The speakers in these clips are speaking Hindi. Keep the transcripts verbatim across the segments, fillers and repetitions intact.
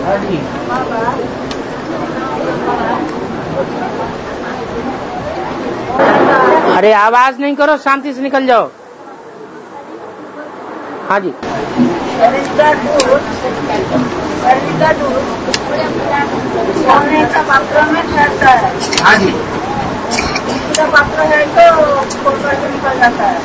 अरे आवाज नहीं करो, शांति से निकल जाओ। हाँ जी। शरीर का दूध शरीर का दूध सोने का पात्र में ठहरता है। हाँ जी। का पात्र है तो खोलकर के निकल जाता है।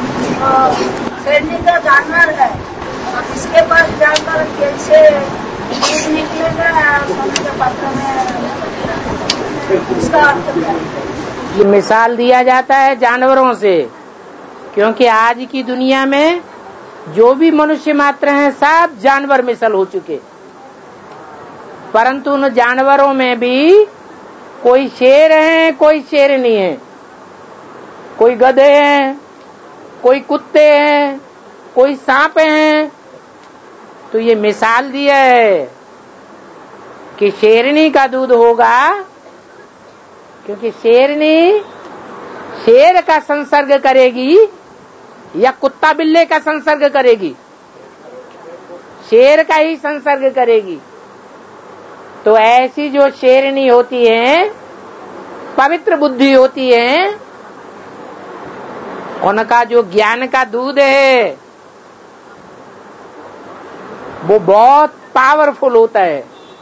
शरीर का जानवर है, इसके पास जानवर कैसे दूध निकलेगा सोने के पात्र में, इसका अर्थ क्या है? ये मिसाल दिया जाता है जानवरों से, क्योंकि आज की दुनिया में जो भी मनुष्य मात्र हैं सब जानवर मिसल हो चुके, परंतु उन जानवरों में भी कोई शेर है, कोई शेरनी है, कोई गधे हैं, कोई कुत्ते हैं, कोई सांप हैं। तो ये मिसाल दिया है कि शेरनी का दूध होगा, क्योंकि शेरनी शेर का संसर्ग करेगी या कुत्ता बिल्ले का संसर्ग करेगी, शेर का ही संसर्ग करेगी। तो ऐसी जो शेरनी होती है, पवित्र बुद्धि होती है, उनका जो ज्ञान का दूध है वो बहुत पावरफुल होता है।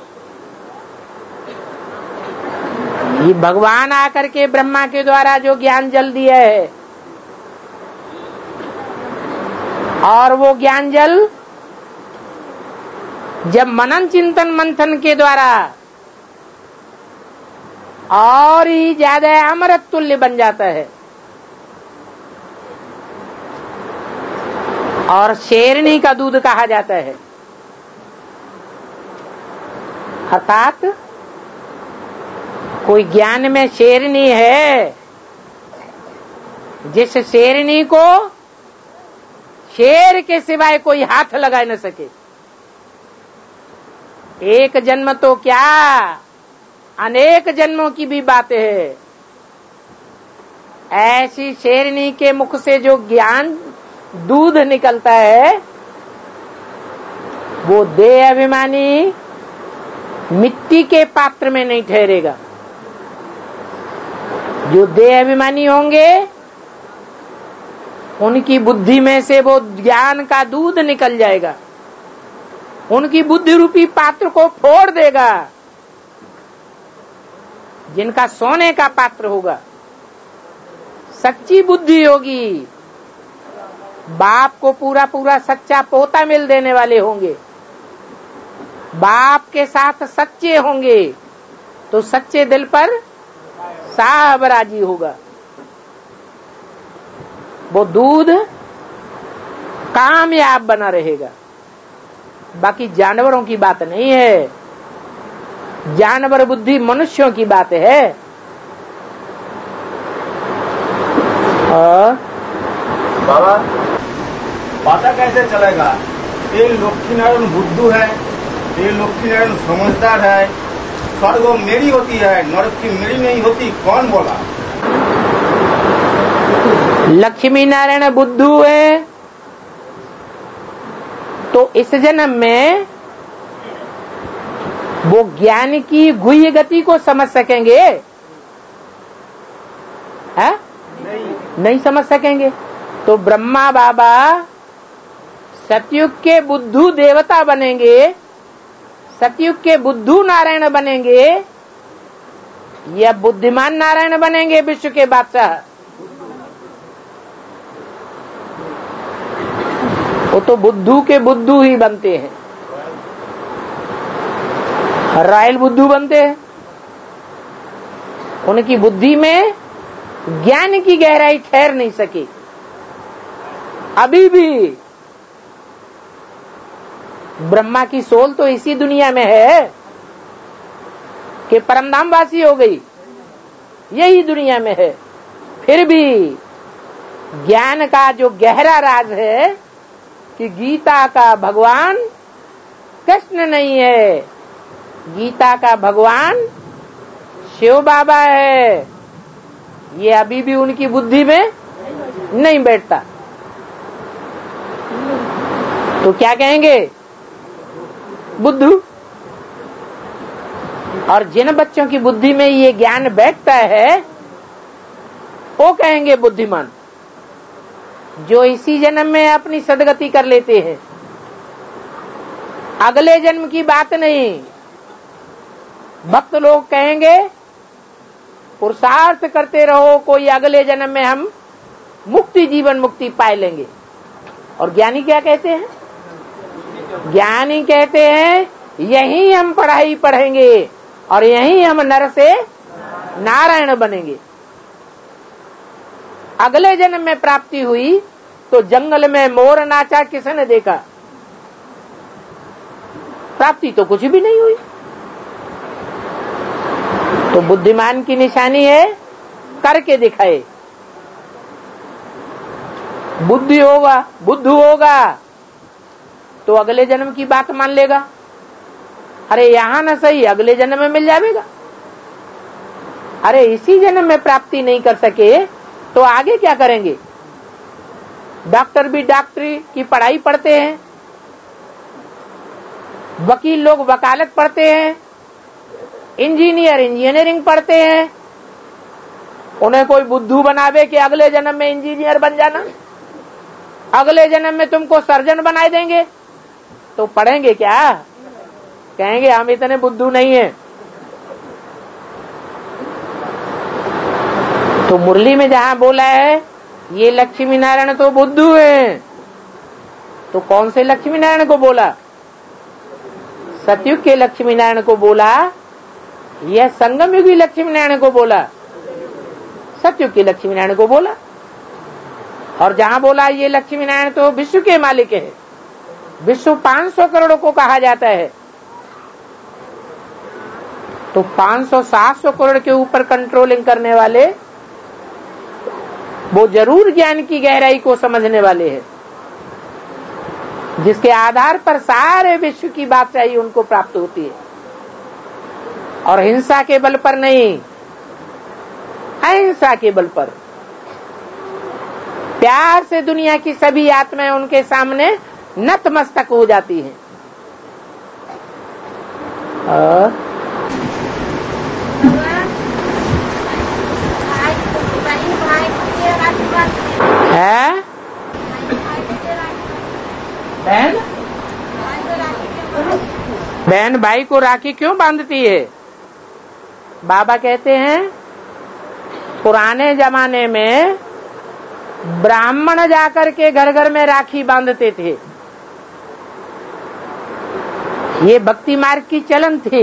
ये भगवान आकर के ब्रह्मा के द्वारा जो ज्ञान जल दिया है, और वो ज्ञान जल जब मनन चिंतन मंथन के द्वारा और ही ज्यादा अमृत तुल्य बन जाता है। और शेरनी का दूध कहा जाता है, अर्थात कोई ज्ञान में शेरनी है, जिस शेरनी को शेर के सिवाय कोई हाथ लगा न सके। एक जन्म तो क्या, अनेक जन्मों की भी बात है। ऐसी शेरनी के मुख से जो ज्ञान दूध निकलता है, वो देह अभिमानी मिट्टी के पात्र में नहीं ठहरेगा। जो देह अभिमानी होंगे उनकी बुद्धि में से वो ज्ञान का दूध निकल जाएगा, उनकी बुद्धि रूपी पात्र को फोड़ देगा। जिनका सोने का पात्र होगा, सच्ची बुद्धि होगी, बाप को पूरा पूरा सच्चा पोता मिल देने वाले होंगे, बाप के साथ सच्चे होंगे, तो सच्चे दिल पर साहब राजी होगा। वो दूध कामयाब बना रहेगा। बाकी जानवरों की बात नहीं है, जानवर बुद्धि मनुष्यों की बात है। और बाबा पता कैसे चलेगा ये लक्ष्मी नारायण बुद्धू है, ये लक्ष्मी नारायण समझदार है, स्वर्ग मेरी होती है, नरक की मेरी नहीं होती, कौन बोला? लक्ष्मी नारायण बुद्धू है तो इस जन्म में वो ज्ञान की गुह्य गति को समझ सकेंगे? है? नहीं, नहीं समझ सकेंगे। तो ब्रह्मा बाबा सतयुग के बुद्धू देवता बनेंगे, सतयुग के बुद्धू नारायण बनेंगे, या बुद्धिमान नारायण बनेंगे विश्व के बादशाह? वो तो बुद्धू के बुद्धू ही बनते हैं, रॉयल बुद्धू बनते हैं। उनकी बुद्धि में ज्ञान की गहराई ठहर नहीं सकी। अभी भी ब्रह्मा की सोल तो इसी दुनिया में है कि परमधाम वासी हो गई, यही दुनिया में है। फिर भी ज्ञान का जो गहरा राज है कि गीता का भगवान कृष्ण नहीं है, गीता का भगवान शिव बाबा है, ये अभी भी उनकी बुद्धि में नहीं बैठता। तो क्या कहेंगे? बुद्धू। और जिन बच्चों की बुद्धि में ये ज्ञान बैठता है वो कहेंगे बुद्धिमान, जो इसी जन्म में अपनी सदगति कर लेते हैं। अगले जन्म की बात नहीं। भक्त लोग कहेंगे पुरुषार्थ करते रहो, कोई अगले जन्म में हम मुक्ति, जीवन मुक्ति पाए लेंगे। और ज्ञानी क्या कहते हैं? ज्ञानी कहते हैं यही हम पढ़ाई पढ़ेंगे और यही हम नर से नारायण बनेंगे। अगले जन्म में प्राप्ति हुई तो जंगल में मोर नाचा किसने देखा? प्राप्ति तो कुछ भी नहीं हुई। तो बुद्धिमान की निशानी है करके दिखाए। बुद्धि होगा, बुद्धू होगा तो अगले जन्म की बात मान लेगा। अरे यहां न सही, अगले जन्म में मिल जाएगा। अरे इसी जन्म में प्राप्ति नहीं कर सके तो आगे क्या करेंगे? डॉक्टर भी डॉक्टरी की पढ़ाई पढ़ते हैं, वकील लोग वकालत पढ़ते हैं, इंजीनियर इंजीनियरिंग पढ़ते हैं। उन्हें कोई बुद्धू बनावे कि अगले जन्म में इंजीनियर बन जाना, अगले जन्म में तुमको सर्जन बनाए देंगे, तो पढ़ेंगे क्या? कहेंगे हम इतने बुद्धू नहीं हैं। तो मुरली में जहां बोला है ये लक्ष्मी नारायण तो बुद्धू हैं, तो कौन से लक्ष्मी नारायण को बोला? सतयुग के लक्ष्मी नारायण को बोला या संगम युगी लक्ष्मी नारायण को बोला? सतयुग के लक्ष्मी नारायण को बोला। और जहां बोला ये लक्ष्मी नारायण तो विश्व के मालिक है, विश्व पांच सौ करोड़ को कहा जाता है, तो पांच सौ सात सौ करोड़ के ऊपर कंट्रोलिंग करने वाले वो जरूर ज्ञान की गहराई को समझने वाले हैं, जिसके आधार पर सारे विश्व की बादशाही उनको प्राप्त होती है। और हिंसा के बल पर नहीं, अहिंसा के बल पर प्यार से दुनिया की सभी आत्माएं उनके सामने नतमस्तक हो जाती हैं। और है बहन बहन भाई को राखी क्यों बांधती है? बाबा कहते हैं पुराने जमाने में ब्राह्मण जाकर के घर घर में राखी बांधते थे। ये भक्ति मार्ग की चलन थी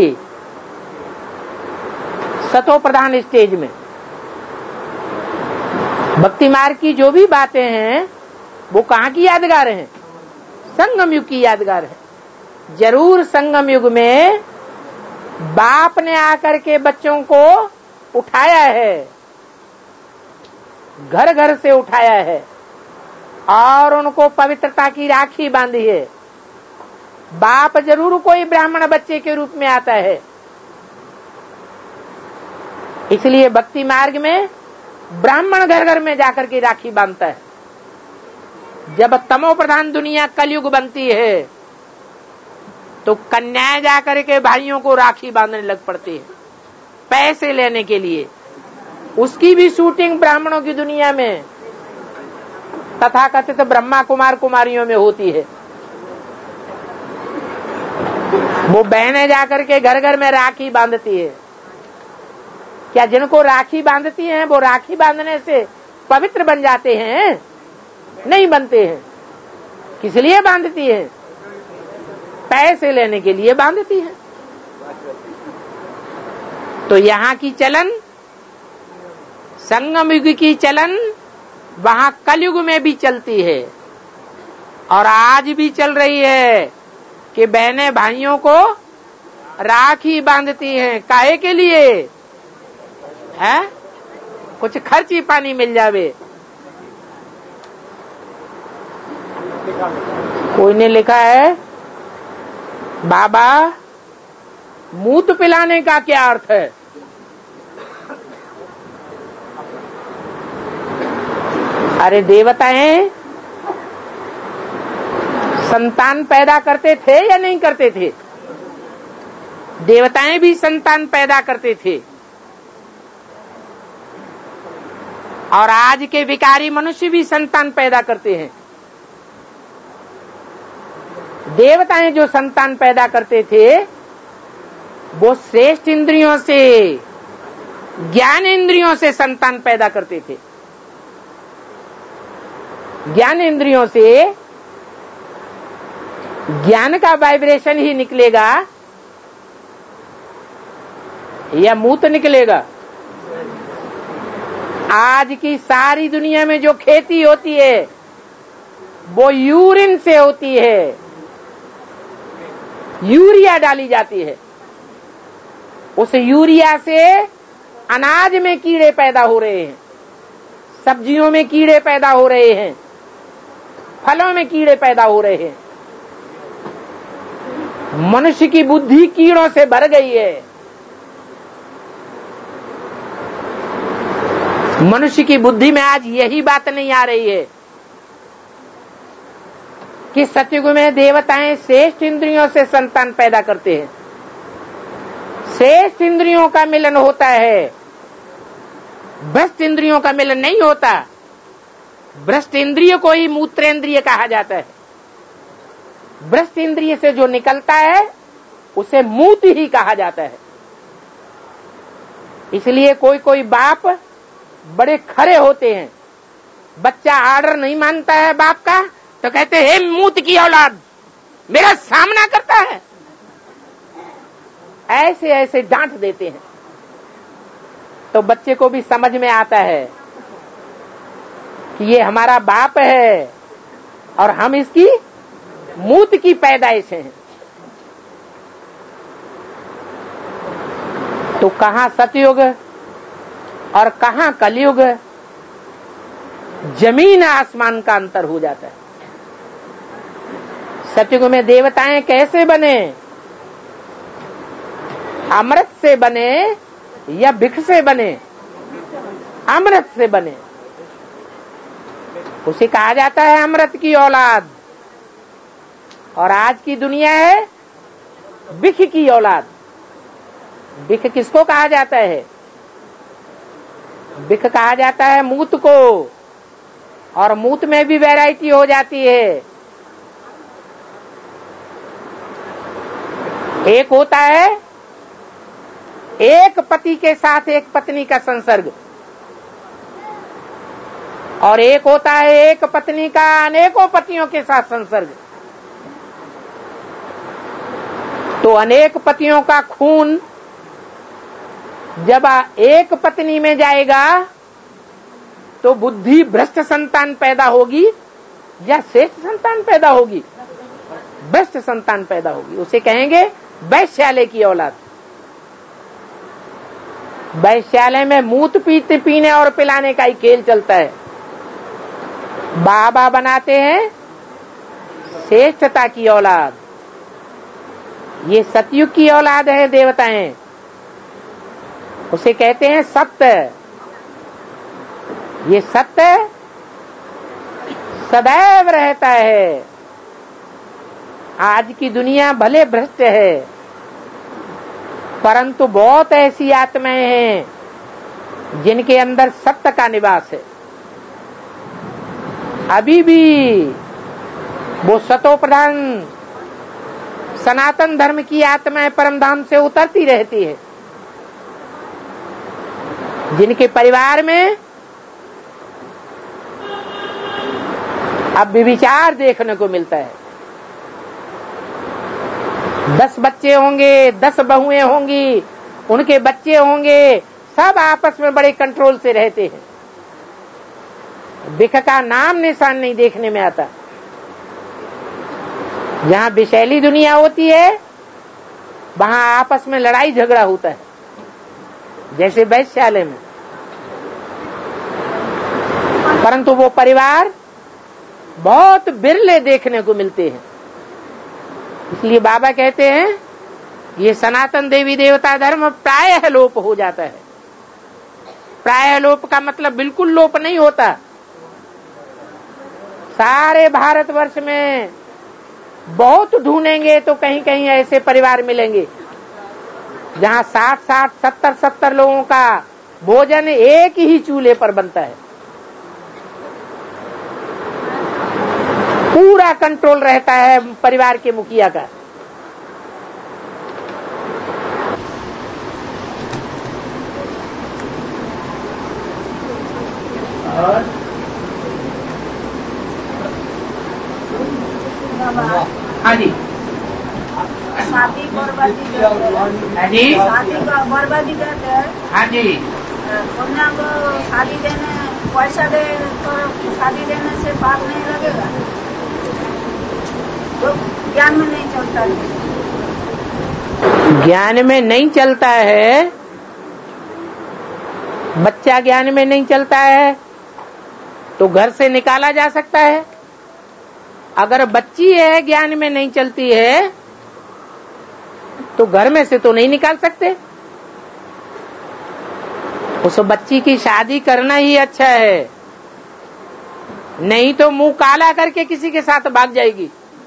सतो प्रधान स्टेज में। भक्ति मार्ग की जो भी बातें हैं वो कहाँ की यादगार हैं? संगम युग की यादगार है। जरूर संगम युग में बाप ने आकर के बच्चों को उठाया है, घर घर से उठाया है और उनको पवित्रता की राखी बांधी है। बाप जरूर कोई ब्राह्मण बच्चे के रूप में आता है। इसलिए भक्ति मार्ग में ब्राह्मण घर घर में जाकर के राखी बांधता है। जब तमो प्रधान दुनिया कलयुग बनती है तो कन्याएं जाकर के भाइयों को राखी बांधने लग पड़ती है पैसे लेने के लिए। उसकी भी शूटिंग ब्राह्मणों की दुनिया में तथाकथित ब्रह्मा कुमार कुमारियों में होती है। वो बहनें जाकर के घर घर में राखी बांधती है। क्या जिनको राखी बांधती हैं वो राखी बांधने से पवित्र बन जाते हैं? नहीं बनते हैं। किस लिए बांधती है? पैसे लेने के लिए बांधती है। तो यहाँ की चलन, संगम युग की चलन वहां कलयुग में भी चलती है और आज भी चल रही है कि बहनें भाइयों को राखी बांधती हैं। काहे के लिए? है कुछ खर्ची पानी मिल जावे। कोई ने लिखा है बाबा मूत पिलाने का क्या अर्थ है? अरे देवताएं संतान पैदा करते थे या नहीं करते थे? देवताएं भी संतान पैदा करते थे, और आज के विकारी मनुष्य भी संतान पैदा करते हैं। देवताएं जो संतान पैदा करते थे वो श्रेष्ठ इंद्रियों से, ज्ञान इंद्रियों से संतान पैदा करते थे। ज्ञान इंद्रियों से ज्ञान का वाइब्रेशन ही निकलेगा या मूत निकलेगा? आज की सारी दुनिया में जो खेती होती है वो यूरिन से होती है, यूरिया डाली जाती है। उस यूरिया से अनाज में कीड़े पैदा हो रहे हैं, सब्जियों में कीड़े पैदा हो रहे हैं, फलों में कीड़े पैदा हो रहे हैं। मनुष्य की बुद्धि कीड़ों से भर गई है। मनुष्य की बुद्धि में आज यही बात नहीं आ रही है कि सतयुग में देवताएं श्रेष्ठ इंद्रियों से संतान पैदा करते हैं। श्रेष्ठ इंद्रियों का मिलन होता है, भ्रष्ट इंद्रियों का मिलन नहीं होता। भ्रष्ट इंद्रिय को ही मूत्रेंद्रिय कहा जाता है। भ्रष्ट इंद्रिय से जो निकलता है उसे मूत ही कहा जाता है। इसलिए कोई कोई बाप बड़े खरे होते हैं, बच्चा आर्डर नहीं मानता है बाप का तो कहते हैं हे मूत की औलाद, मेरा सामना करता है, ऐसे ऐसे डांट देते हैं। तो बच्चे को भी समझ में आता है कि ये हमारा बाप है और हम इसकी मूत की पैदाइश हैं। तो कहां सतयुग और कहां कलयुग, जमीन आसमान का अंतर हो जाता है। सतयुग में देवताएं कैसे बने? अमृत से बने या भिक्ष से बने? अमृत से बने। उसे कहा जाता है अमृत की औलाद। और आज की दुनिया है भिख की औलाद। भिख किसको कहा जाता है? भिख कहा जाता है मूत को, और मूत में भी वैरायटी हो जाती है। एक होता है एक पति के साथ एक पत्नी का संसर्ग, और एक होता है एक पत्नी का अनेकों पतियों के साथ संसर्ग। तो अनेक पतियों का खून जब एक पत्नी में जाएगा तो बुद्धि भ्रष्ट संतान पैदा होगी या श्रेष्ठ संतान पैदा होगी? भ्रष्ट संतान पैदा होगी। उसे कहेंगे वैश्यालय की औलाद। वैश्यालय में मूत पीते पीने और पिलाने का ही खेल चलता है। बाबा बनाते हैं श्रेष्ठता की औलाद। ये सतयुग की औलाद है देवताएं। उसे कहते हैं सत्य। ये सत्य सदैव रहता है। आज की दुनिया भले भ्रष्ट है, परंतु बहुत ऐसी आत्माएं हैं जिनके अंदर सत्य का निवास है। अभी भी वो सतो प्रधान सनातन धर्म की आत्माएं परमधाम से उतरती रहती है, जिनके परिवार में अब व्यभिचार देखने को मिलता है। दस बच्चे होंगे, दस बहुएं होंगी, उनके बच्चे होंगे, सब आपस में बड़े कंट्रोल से रहते हैं। भिख का नाम निशान नहीं देखने में आता। जहां विषैली दुनिया होती है वहां आपस में लड़ाई झगड़ा होता है, जैसे वैश्यालय में। परंतु वो परिवार बहुत बिरले देखने को मिलते हैं। इसलिए बाबा कहते हैं ये सनातन देवी देवता धर्म प्रायः लोप हो जाता है। प्रायः लोप का मतलब बिल्कुल लोप नहीं होता। सारे भारतवर्ष में बहुत ढूंढेंगे तो कहीं कहीं ऐसे परिवार मिलेंगे जहाँ साठ साठ सत्तर सत्तर लोगों का भोजन एक ही चूल्हे पर बनता है। पूरा कंट्रोल रहता है परिवार के मुखिया का। और हाँ जी, शादी बर्बादी करते हैं। हाँ जी, शादी का बर्बादी करते हैं। हाँ जी, कन्या को शादी देने पैसा दे तो शादी देने से पाप नहीं लगेगा? तो ज्ञान में नहीं चलता है। ज्ञान में नहीं चलता है, बच्चा ज्ञान में नहीं चलता है तो घर से निकाला जा सकता है। अगर बच्ची है ज्ञान में नहीं चलती है तो घर में से तो नहीं निकाल सकते। उस बच्ची की शादी करना ही अच्छा है, नहीं तो मुंह काला करके किसी के साथ भाग जाएगी।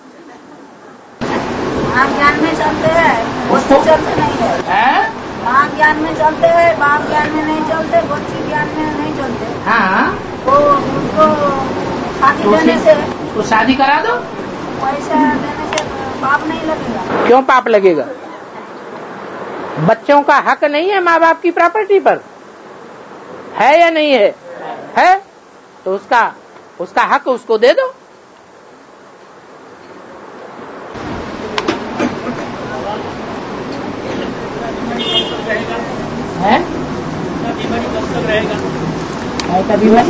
आप ज्ञान में चलते हैं, बच्ची चलते नहीं है, है? माँ ज्ञान में चलते हैं, बाप ज्ञान में नहीं चलते, बच्ची ज्ञान में नहीं चलते। हाँ, तो उसको शादी तो देने से तो शादी करा दो। पैसा देने से पाप नहीं लगेगा? क्यों पाप लगेगा? बच्चों का हक नहीं है माँ बाप की प्रॉपर्टी पर, है या नहीं है? है तो उसका उसका हक उसको दे दो। है बीमारी कब तक रहेगा? ऐसा बीमारी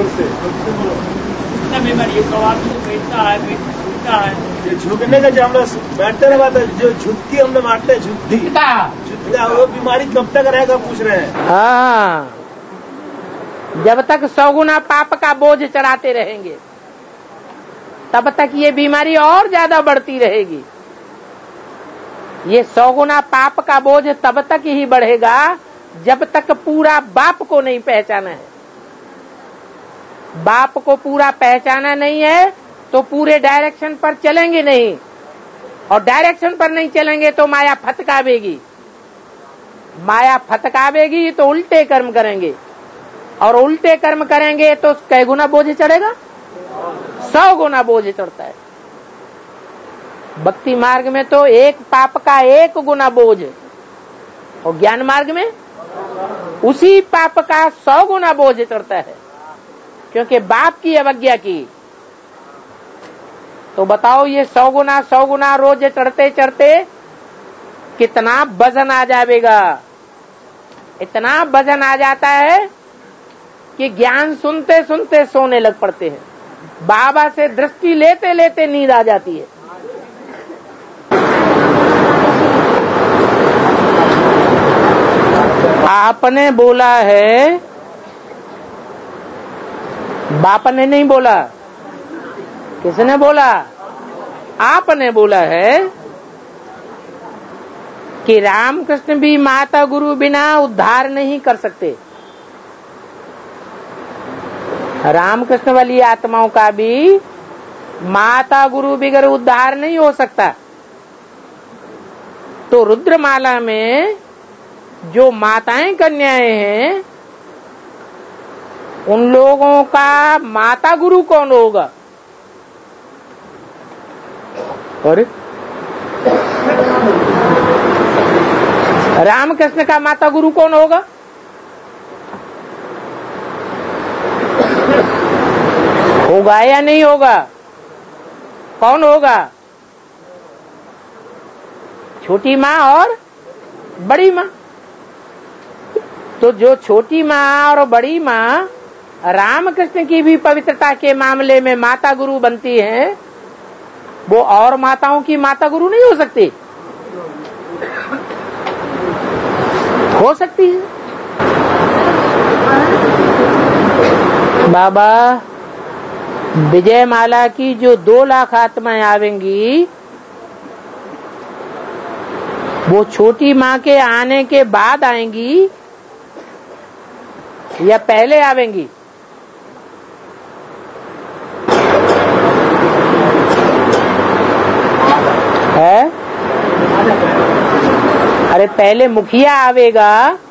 बीमारी सवाल बैठता है बैठता है ये झुकने का जो हम लोग बैठते ना बात है, जो झुकती हम लोग बांटते हैं, झुकती झुकता वो बीमारी कब तक रहेगा पूछ रहे हैं। हाँ, जब तक सौगुना पाप का बोझ चढ़ाते रहेंगे तब तक ये बीमारी और ज्यादा बढ़ती रहेगी। ये सौगुना पाप का बोझ तब तक ही बढ़ेगा जब तक पूरा बाप को नहीं पहचाना है। बाप को पूरा पहचाना नहीं है तो पूरे डायरेक्शन पर चलेंगे नहीं, और डायरेक्शन पर नहीं चलेंगे तो माया फटकावेगी। माया फटकावेगी तो उल्टे कर्म करेंगे, और उल्टे कर्म करेंगे तो कै गुना बोझ चढ़ेगा? सौ गुना बोझ चढ़ता है। भक्ति मार्ग में तो एक पाप का एक गुना बोझ, और ज्ञान मार्ग में उसी पाप का सौ गुना बोझ चढ़ता है, क्योंकि बाप की अवज्ञा की। तो बताओ ये सौ गुना सौ गुना रोज चढ़ते चढ़ते कितना वजन आ जाएगा। इतना वजन आ जाता है कि ज्ञान सुनते सुनते सोने लग पड़ते हैं, बाबा से दृष्टि लेते लेते नींद आ जाती है। आपने बोला है, बाप ने नहीं बोला। किसने बोला? आपने बोला है कि रामकृष्ण भी माता गुरु बिना उद्धार नहीं कर सकते। रामकृष्ण वाली आत्माओं का भी माता गुरु बगैर उद्धार नहीं हो सकता। तो रुद्रमाला में जो माताएं कन्याएं हैं उन लोगों का माता गुरु कौन होगा? अरे रामकृष्ण का माता गुरु कौन होगा? होगा या नहीं होगा? कौन होगा? छोटी माँ और बड़ी माँ। तो जो छोटी माँ और बड़ी माँ रामकृष्ण की भी पवित्रता के मामले में माता गुरु बनती हैं, वो और माताओं की माता गुरु नहीं हो सकती? हो सकती है। बाबा विजय माला की जो दो लाख आत्माएं आवेंगी वो छोटी माँ के आने के बाद आएंगी या पहले आवेंगी? है? अरे भाई पहले मुखिया आवेगा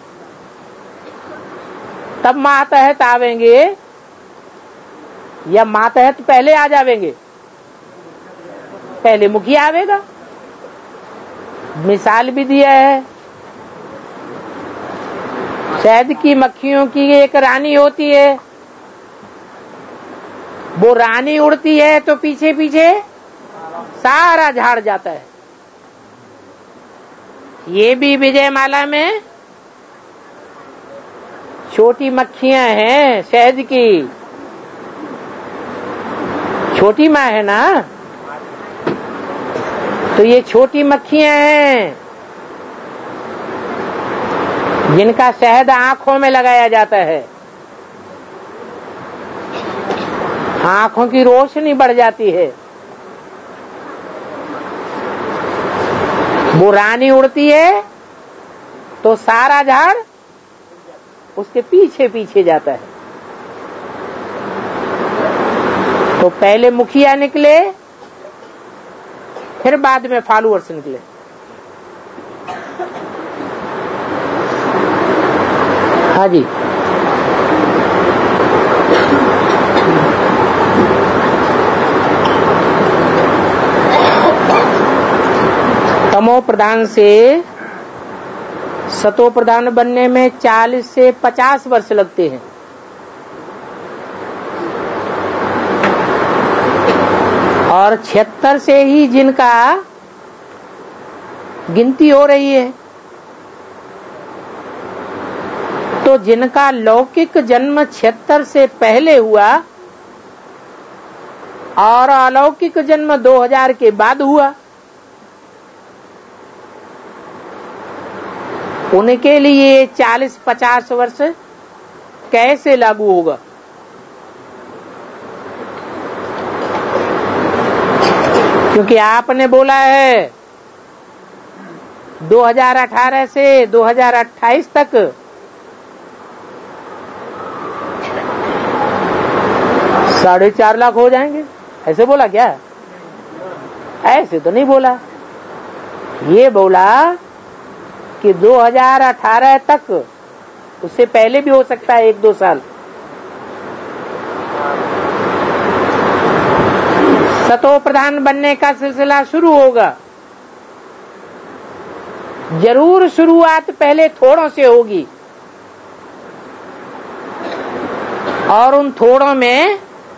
तब मातहत आवेंगे या मातहत पहले आ जावेंगे? पहले मुखिया आवेगा। मिसाल भी दिया है, शहद की मक्खियों की एक रानी होती है, वो रानी उड़ती है तो पीछे पीछे सारा झाड़ जाता है। ये भी विजयमाला में छोटी मक्खियां हैं, शहद की छोटी माँ है ना, तो ये छोटी मक्खियां हैं जिनका शहद आंखों में लगाया जाता है। आंखों की रोशनी बढ़ जाती है। वो रानी उड़ती है तो सारा झाड़ उसके पीछे पीछे जाता है। तो पहले मुखिया निकले, फिर बाद में फॉलोअर्स निकले। हाँ जी, तमो प्रधान से सतो प्रधान बनने में चालीस से पचास वर्ष लगते हैं। और छिहत्तर से ही जिनका गिनती हो रही है, तो जिनका लौकिक जन्म छिहत्तर से पहले हुआ और अलौकिक जन्म दो हज़ार के बाद हुआ, उनके लिए चालीस पचास वर्ष कैसे लागू होगा? क्योंकि आपने बोला है दो हज़ार अठारह से दो हज़ार अट्ठाईस तक साढ़े चार लाख हो जाएंगे, ऐसे बोला क्या? ऐसे तो नहीं बोला। ये बोला कि दो हज़ार अठारह तक, उससे पहले भी हो सकता है एक दो साल, सतो प्रधान बनने का सिलसिला शुरू होगा। जरूर शुरुआत पहले थोड़ों से होगी और उन थोड़ों में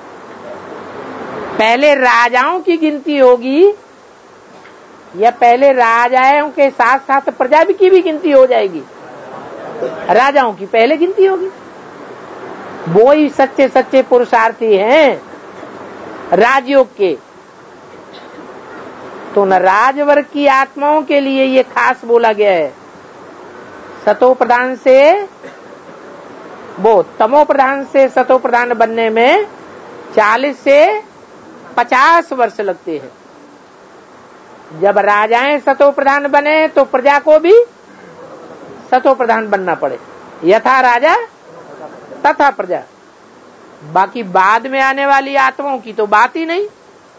पहले राजाओं की गिनती होगी या पहले राजाओं के साथ साथ प्रजा की भी गिनती हो जाएगी? राजाओं की पहले गिनती होगी। वो ही सच्चे सच्चे पुरुषार्थी हैं राजयोग के। तो न राजवर्ग की आत्माओं के लिए ये खास बोला गया है। सतो प्रधान से वो तमो प्रधान से सतो प्रधान बनने में चालीस से पचास वर्ष लगते हैं। जब राजाएं सतो प्रधान बने तो प्रजा को भी सतो प्रधान बनना पड़े। यथा राजा तथा प्रजा। बाकी बाद में आने वाली आत्माओं की तो बात ही नहीं।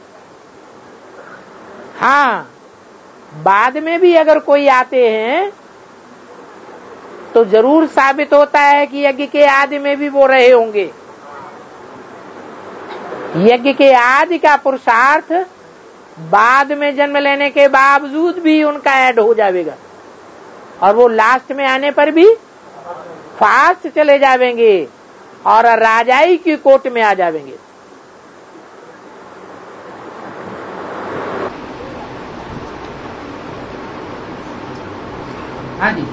हाँ, बाद में भी अगर कोई आते हैं तो जरूर साबित होता है कि यज्ञ के आदि में भी वो रहे होंगे। यज्ञ के आदि का पुरुषार्थ बाद में जन्म लेने के बावजूद भी उनका ऐड हो जाएगा और वो लास्ट में आने पर भी फास्ट चले जाएंगे और राजाई की कोट में आ जाएंगे। हाँ जी,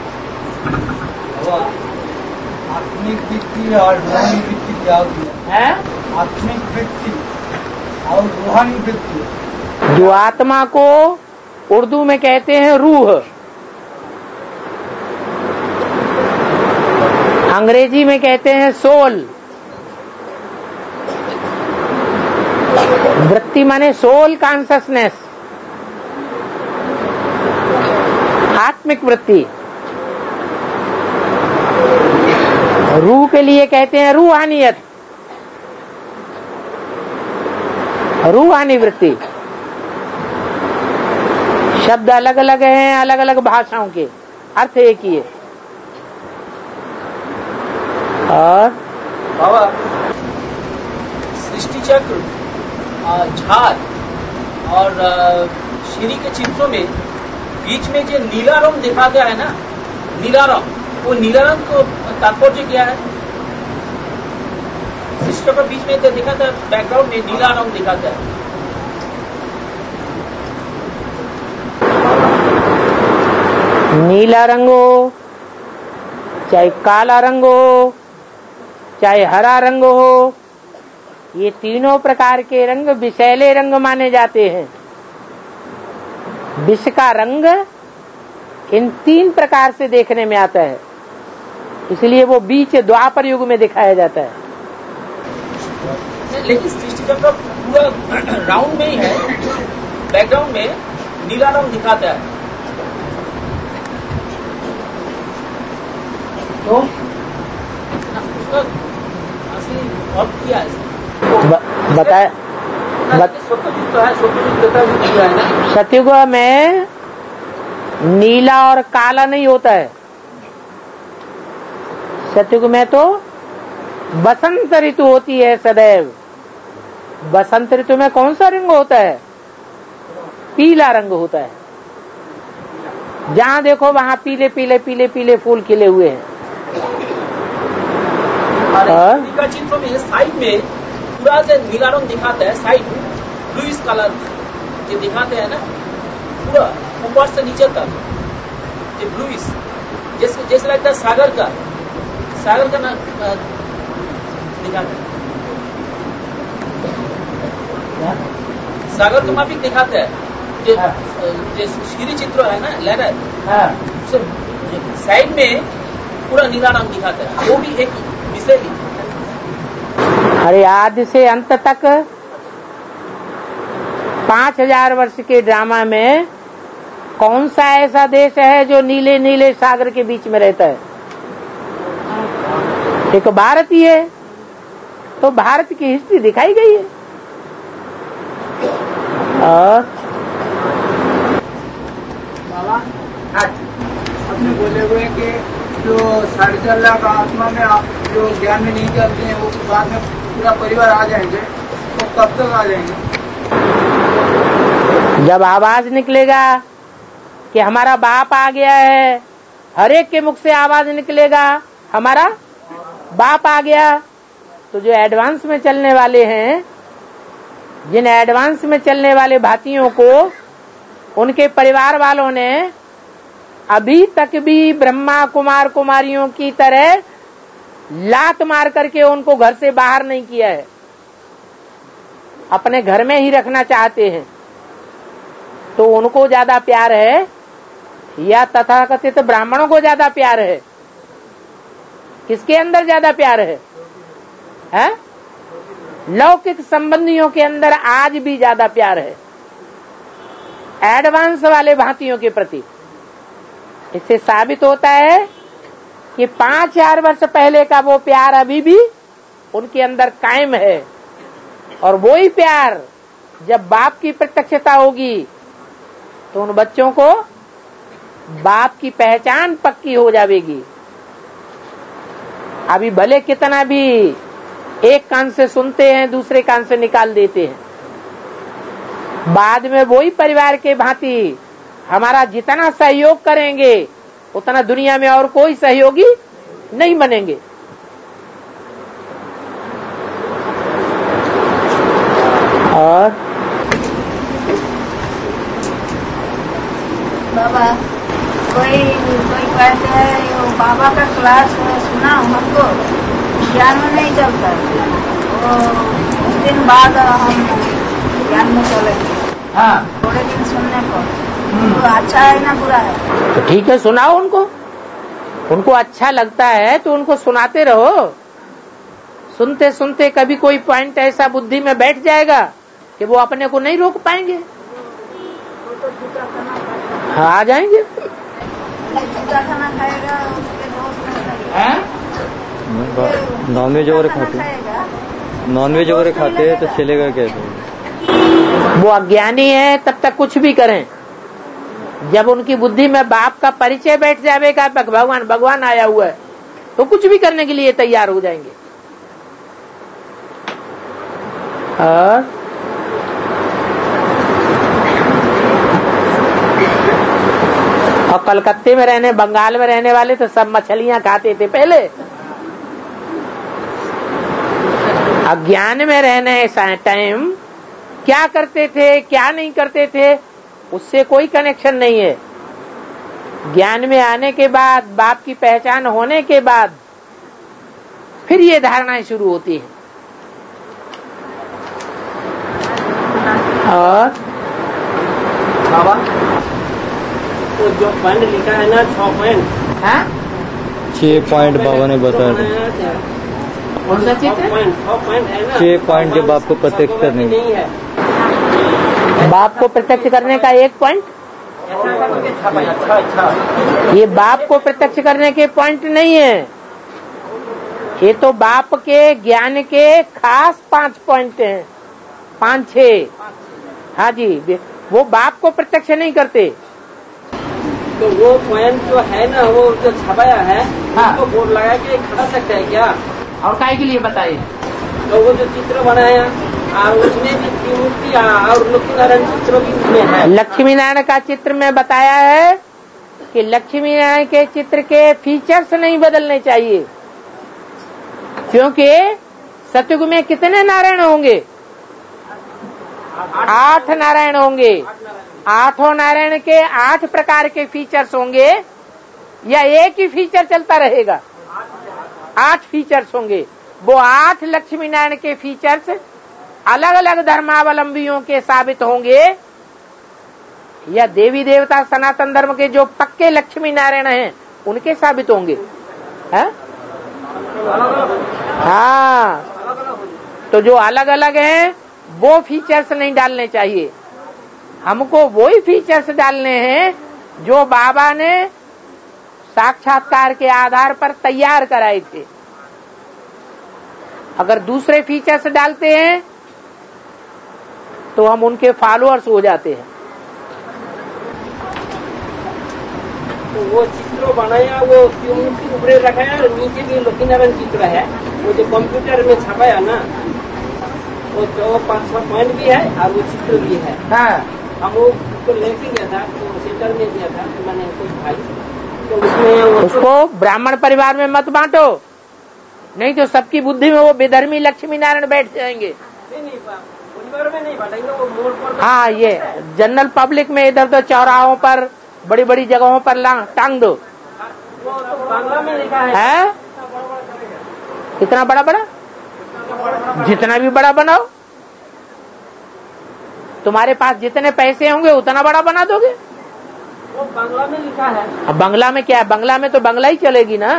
आत्मिक वृत्ति और रूहानी वृत्ति क्या होती है? आत्मिक वृत्ति और रूहानी वृत्ति। जो आत्मा को उर्दू में कहते हैं रूह, अंग्रेजी में कहते हैं सोल। वृत्ति माने सोल कॉन्शसनेस, आत्मिक वृत्ति। रूह के लिए कहते हैं रूहानियत, रूहानी वृत्ति। शब्द अलग अलग हैं, अलग अलग भाषाओं के, अर्थ एक ही है। और बाबा सृष्टि चक्र, झार और श्री के चित्रों में बीच में जो नीला रंग देखा गया है ना, नीला रंग, वो नीला रंग को तात्पर्य क्या है? सृष्टि के बीच में देखा था, बैकग्राउंड में नीला रंग दिखा था। नीला रंग हो, चाहे काला रंग हो, चाहे हरा रंग हो, ये तीनों प्रकार के रंग विषैले रंग माने जाते हैं। विष का रंग इन तीन प्रकार से देखने में आता है, इसलिए वो बीच द्वापर युग में दिखाया जाता है। लेकिन सृष्टि चक्र पूरा राउंड में ही है, बैकग्राउंड में नीला रंग दिखाता है। तो और क्या है? बताए सतयुग में नीला और काला नहीं होता है। सतयुग में तो बसंत ऋतु होती है सदैव। बसंत ऋतु में कौन सा रंग होता है? पीला रंग होता है। जहाँ देखो वहाँ पीले पीले पीले पीले फूल खिले हुए हैं। का चित्र में साइड में पूरा से नीला रंग दिखाता है, साइड ब्लूइश कलर जो दिखाते हैं ना, पूरा ऊपर से नीचे तक ये ब्लूइश, जैसे जैसे लगता है सागर का सागर का ना दिखाता है, सागर का माफिक दिखाता है। जो श्री चित्र है ना लेटर, साइड में पूरा नीला रंग दिखाता है, वो भी एक विषय भी। अरे आदि से अंत तक पांच हजार वर्ष के ड्रामा में कौन सा ऐसा देश है जो नीले नीले सागर के बीच में रहता है? एक भारत ही है। तो भारत की हिस्ट्री दिखाई गई है। और बाबा अपने बोले हुए कि जो साढ़े चार लाख आत्मा में आप जो ज्ञान में नहीं करते हैं वो बाद में पूरा परिवार आ जाएंगे, तो कब तक आ जाएंगे? जब आवाज निकलेगा कि हमारा बाप आ गया है, हर एक के मुख से आवाज निकलेगा हमारा बाप आ गया, तो जो एडवांस में चलने वाले हैं, जिन एडवांस में चलने वाले भातियों को उनके परिवार वालों ने अभी तक भी ब्रह्मा कुमार कुमारियों की तरह लात मार करके उनको घर से बाहर नहीं किया है, अपने घर में ही रखना चाहते हैं। तो उनको ज्यादा प्यार है या तथाकथित ब्राह्मणों को ज्यादा प्यार है? किसके अंदर ज्यादा प्यार है? है? लौकिक संबंधियों के अंदर आज भी ज्यादा प्यार है एडवांस वाले भांतियों के प्रति। इससे साबित होता है कि पांच हजार वर्ष पहले का वो प्यार अभी भी उनके अंदर कायम है। और वो ही प्यार जब बाप की प्रत्यक्षता होगी तो उन बच्चों को बाप की पहचान पक्की हो जाएगी। अभी भले कितना भी एक कान से सुनते हैं दूसरे कान से निकाल देते हैं, बाद में वही परिवार के भांति हमारा जितना सहयोग करेंगे उतना दुनिया में और कोई सहयोगी नहीं बनेंगे। और बाबा कोई कोई कहते हैं वो बाबा का क्लास सुना हमको ज्ञान में नहीं चलता, वो कुछ दिन बाद हम ज्ञान में चलेंगे। हाँ थोड़े दिन सुनने को तो अच्छा है ना बुरा है? तो ठीक है, सुनाओ उनको। उनको अच्छा लगता है तो उनको सुनाते रहो। सुनते सुनते कभी कोई पॉइंट ऐसा बुद्धि में बैठ जाएगा कि वो अपने को नहीं रोक पाएंगे। हाँ आ जाएंगे। खाना खाएगा उसके दोस्त नॉनवेज वगैरह खाते नॉनवेज वगैरह खाते हैं तो चलेगा कैसे? वो अज्ञानी है तब तक कुछ भी करें, जब उनकी बुद्धि में बाप का परिचय बैठ जाएगा, भगवान भगवान आया हुआ है, तो कुछ भी करने के लिए तैयार हो जाएंगे। और और कलकत्ते में रहने, बंगाल में रहने वाले तो सब मछलियां खाते थे पहले। अज्ञान में रहने टाइम क्या करते थे, क्या नहीं करते थे, उससे कोई कनेक्शन नहीं है। ज्ञान में आने के बाद, बाप की पहचान होने के बाद फिर ये धारणाएं शुरू होती हैं। और बाबा तो जो पॉइंट लिखा है ना, छह पॉइंट, हाँ छह पॉइंट बाबा ने बताया। कौन सा चित्र? छह पॉइंट जो बाप को प्रत्यक्ष करने नहीं है। बाप को प्रत्यक्ष करने का एक पॉइंट, ये बाप को प्रत्यक्ष करने के पॉइंट नहीं है, ये तो बाप के ज्ञान के खास पांच पॉइंट हैं, पांच छह। हाँ जी, वो बाप को प्रत्यक्ष नहीं करते। तो वो पॉइंट जो है ना, वो जो छपाया है, हाँ। उसको बोर्ड लगा के खड़ा सकते हैं क्या? और काय के लिए बताइए? तो वो जो चित्र बनाया और उसमें भी त्रिमूर्ति और लक्ष्मी नारायण चित्र भी उसमें है। लक्ष्मी नारायण का चित्र में बताया है कि लक्ष्मी नारायण के चित्र के फीचर्स नहीं बदलने चाहिए, क्योंकि सतयुग में कितने नारायण होंगे? आठ नारायण होंगे। आठों नारायण के आठ प्रकार के फीचर्स होंगे या एक ही फीचर चलता रहेगा? आठ फीचर्स होंगे। वो आठ लक्ष्मी नारायण के फीचर्स अलग अलग धर्मावलंबियों के साबित होंगे या देवी देवता सनातन धर्म के जो पक्के लक्ष्मी नारायण हैं उनके साबित होंगे? है? हाँ, तो जो अलग अलग हैं वो फीचर्स नहीं डालने चाहिए, हमको वही फीचर्स डालने हैं जो बाबा ने साक्षात्कार के आधार पर तैयार कराए थे। अगर दूसरे फीचर्स डालते हैं तो हम उनके फॉलोअर्स हो जाते हैं। तो वो चित्र बनाया, वो ऊपर रखा है और नीचे भी लक्ष्मी नारायण चित्र है। वो जो कंप्यूटर में छपाया ना, वो जो पांच छह पॉइंट भी है और वो चित्र भी है। हाँ, हम वो उसको लेके गया था, तो सेंटर में दिया था, तो मैंने कोई भाई, तो उसमें उसको ब्राह्मण परिवार में मत बांटो, नहीं तो सबकी बुद्धि में वो बेधर्मी लक्ष्मी नारायण बैठ जाएंगे। नहीं नहीं परिवार में नहीं बांटेंगे, वो मोड़ पर। हाँ, ये जनरल पब्लिक में इधर तो चौराहों पर, बड़ी बड़ी जगहों पर टांग दो। वो तो बांग्ला में लिखा है, है? कितना बड़ा बड़ा? जितना भी बड़ा बनाओ, तुम्हारे पास जितने पैसे होंगे उतना बड़ा बना दोगे। वो बांग्ला में लिखा है। अब बांग्ला में क्या है? बांग्ला में तो बांग्ला ही चलेगी ना।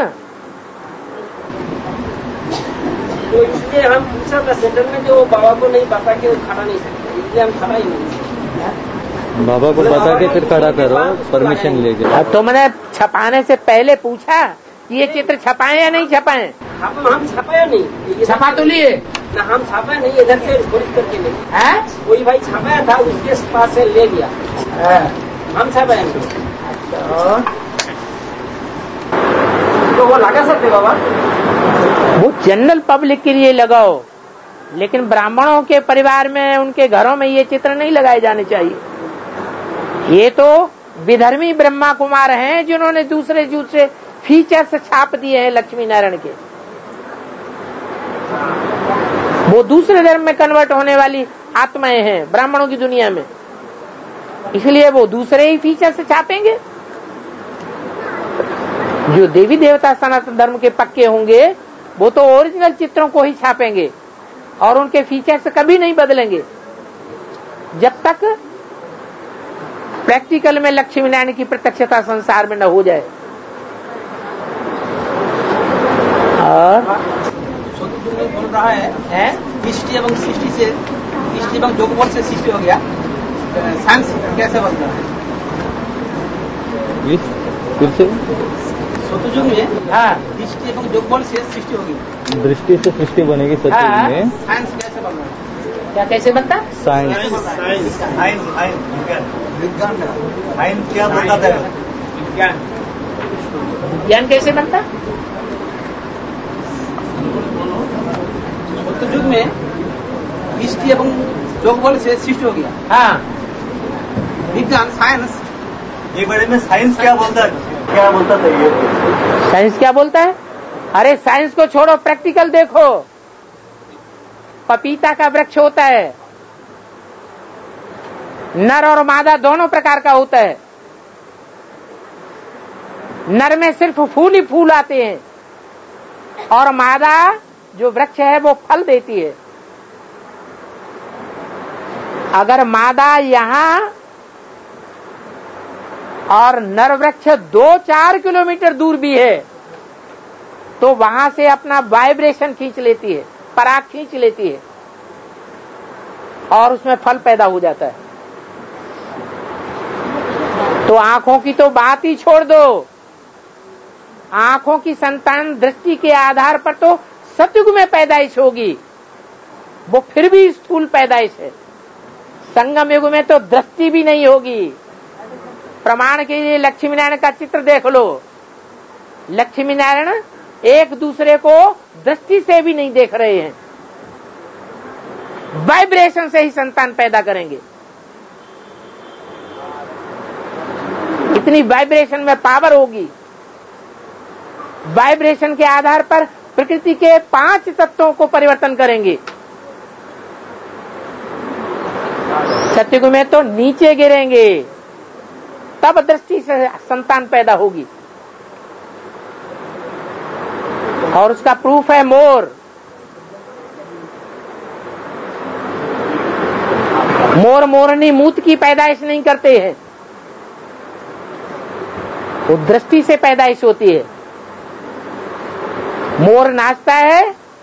तो इसलिए हम पूछा था सेंटर में, जो बाबा को नहीं पता कि वो खड़ा नहीं सकते, इसलिए हम खड़ा ही नहीं। बाबा को बता के फिर खड़ा करो, परमिशन लेके। तो मैंने छपाने से पहले पूछा कि ये चित्र छपाए या नहीं छपाए? हम हम छपाया नहीं। छपा तो लिए ना, हम छापाया नहीं, इधर से खोज करके ले। है? कोई भाई छपाया था, उसके पास से ले गया। हम छपाया नहीं। तो वो लगा सकते बाबा? वो जनरल पब्लिक के लिए लगाओ, लेकिन ब्राह्मणों के परिवार में, उनके घरों में ये चित्र नहीं लगाए जाने चाहिए। ये तो विधर्मी ब्रह्मा कुमार हैं जिन्होंने दूसरे दूसरे फीचर्स छाप दिए हैं लक्ष्मी नारायण के। वो दूसरे धर्म में कन्वर्ट होने वाली आत्माएं हैं ब्राह्मणों की दुनिया में, इसलिए वो दूसरे ही फीचर्स छापेंगे। जो देवी देवता सनातन धर्म के पक्के होंगे वो तो ओरिजिनल चित्रों को ही छापेंगे और उनके फीचर्स कभी नहीं बदलेंगे जब तक प्रैक्टिकल में लक्ष्मी नारायण की प्रत्यक्षता संसार में न हो जाए। और बोल रहा है, है? सृष्टि एवं सृष्टि से सृष्टि एवं जोगबल से सृष्टि हो गया, साइंस कैसे बनता है? फिर से सतयुग में हाँ, दृष्टि एवं जोगबल से सृष्टि होगी, दृष्टि से सृष्टि बनेगी सतयुग में। साइंस कैसे बन रहा है? क्या कैसे बनता? साइंस साइंस आइन आइन विज्ञान आइन क्या बताता है? विज्ञान विज्ञान कैसे बनता? बुद्ध युग में हिस्ट्री एवं जोगबल से शिफ्ट हो गया। हाँ, विज्ञान साइंस ये बारे में साइंस क्या बोलता है? क्या बोलता था ये? साइंस क्या बोलता है? अरे साइंस को छोड़ो, प्रैक्टिकल देखो। पपीता का वृक्ष होता है, नर और मादा दोनों प्रकार का होता है। नर में सिर्फ फूल ही फूल आते हैं और मादा जो वृक्ष है वो फल देती है। अगर मादा यहां और नर वृक्ष दो चार किलोमीटर दूर भी है तो वहां से अपना वाइब्रेशन खींच लेती है, पराग खींच लेती है और उसमें फल पैदा हो जाता है। तो आंखों की तो बात ही छोड़ दो, आंखों की संतान दृष्टि के आधार पर तो सतयुग में पैदाइश होगी, वो फिर भी स्थूल पैदाइश है। संगम युग में तो दृष्टि भी नहीं होगी। प्रमाण के लिए लक्ष्मी नारायण का चित्र देख लो। लक्ष्मी नारायण एक दूसरे को दृष्टि से भी नहीं देख रहे हैं, वाइब्रेशन से ही संतान पैदा करेंगे। इतनी वाइब्रेशन में पावर होगी। वाइब्रेशन के आधार पर प्रकृति के पांच तत्वों को परिवर्तन करेंगे। सतयुग में तो नीचे गिरेंगे, तब दृष्टि से संतान पैदा होगी। और उसका प्रूफ है मोर। मोर मोरनी मूत की पैदाइश नहीं करते हैं, वो दृष्टि से पैदाइश होती है। मोर नाचता है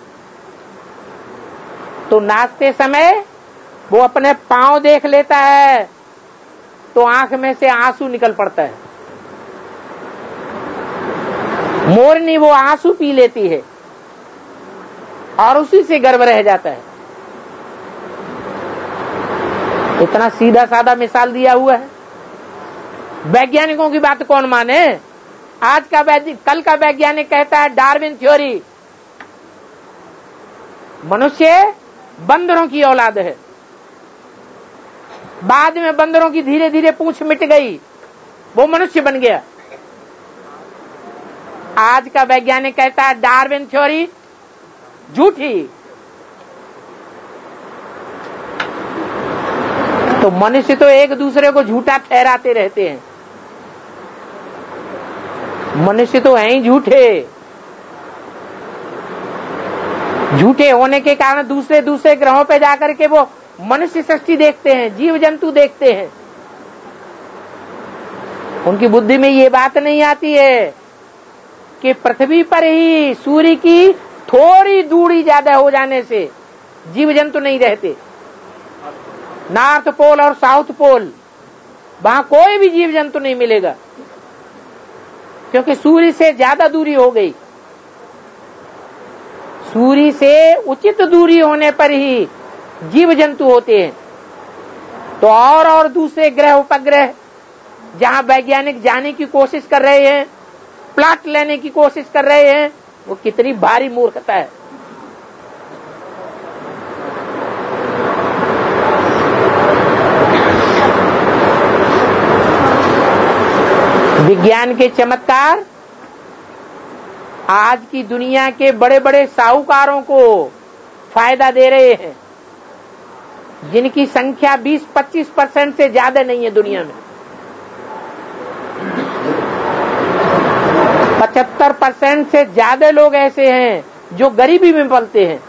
तो नाचते समय वो अपने पांव देख लेता है तो आंख में से आंसू निकल पड़ता है। मोरनी वो आंसू पी लेती है और उसी से गर्भ रह जाता है। इतना सीधा साधा मिसाल दिया हुआ है। वैज्ञानिकों की बात कौन माने? आज का वैज्ञानिक, कल का वैज्ञानिक कहता है डार्विन थ्योरी, मनुष्य बंदरों की औलाद है। बाद में बंदरों की धीरे धीरे पूंछ मिट गई, वो मनुष्य बन गया। आज का वैज्ञानिक कहता है डार्विन थ्योरी झूठी। तो मनुष्य तो एक दूसरे को झूठा ठहराते रहते हैं। मनुष्य तो हैं ही झूठे। झूठे होने के कारण दूसरे दूसरे ग्रहों पे जाकर के वो मनुष्य सृष्टि देखते हैं, जीव जंतु देखते हैं। उनकी बुद्धि में ये बात नहीं आती है कि पृथ्वी पर ही सूर्य की थोड़ी दूरी ज्यादा हो जाने से जीव जंतु नहीं रहते। नॉर्थ पोल और साउथ पोल, वहां कोई भी जीव जंतु नहीं मिलेगा, क्योंकि सूर्य से ज्यादा दूरी हो गई। सूर्य से उचित दूरी होने पर ही जीव जंतु होते हैं। तो और और दूसरे ग्रह उपग्रह जहां वैज्ञानिक जाने की कोशिश कर रहे हैं, प्लॉट लेने की कोशिश कर रहे हैं, वो कितनी भारी मूर्खता है। विज्ञान के चमत्कार आज की दुनिया के बड़े बड़े साहूकारों को फायदा दे रहे हैं, जिनकी संख्या बीस पच्चीस परसेंट से ज्यादा नहीं है दुनिया में। पचहत्तर परसेंट से ज्यादा लोग ऐसे हैं जो गरीबी में पलते हैं।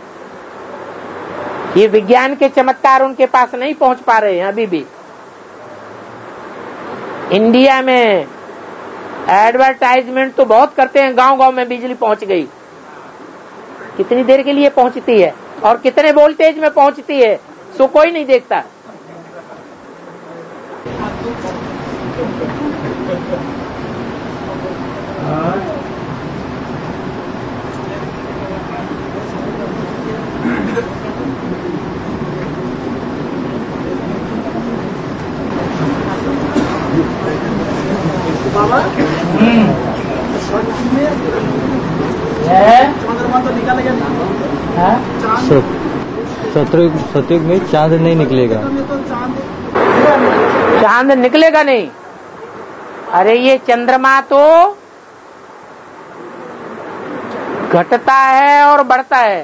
ये विज्ञान के चमत्कार उनके पास नहीं पहुंच पा रहे हैं अभी भी। इंडिया में एडवर्टाइजमेंट तो बहुत करते हैं, गांव गांव में बिजली पहुंच गई। कितनी देर के लिए पहुंचती है और कितने वोल्टेज में पहुंचती है, सो कोई नहीं देखता। बाबा है? चंद्रमा तो निकाला गया था। हाँ? सतयुग सतयुग में चांद नहीं निकलेगा। तो चांद चांद निकलेगा नहीं। अरे ये चंद्रमा तो घटता है और बढ़ता है।